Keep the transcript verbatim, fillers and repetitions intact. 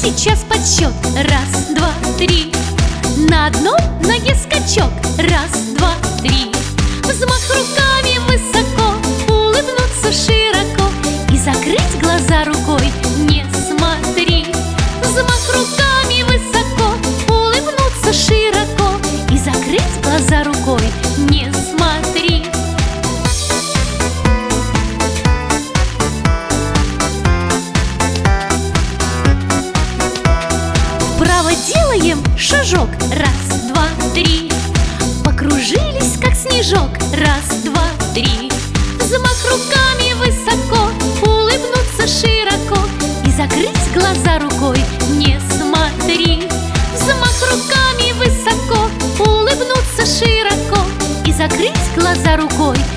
Сейчас подсчет. Раз, два, три. На одной ноге скачок. Раз, два, три. Взмах руками высоко, улыбнуться широко и закрыть глаза рукой. Не смотри. Взмах руками высоко, улыбнуться широко и закрыть глаза рукой. Не смотри. Вправо делаем шажок. Раз, два, три. Покружились, как снежок. Раз, два, три. Взмах руками высоко, улыбнуться широко и закрыть глаза рукой. Не смотри. Взмах руками высоко, улыбнуться широко и закрыть глаза рукой.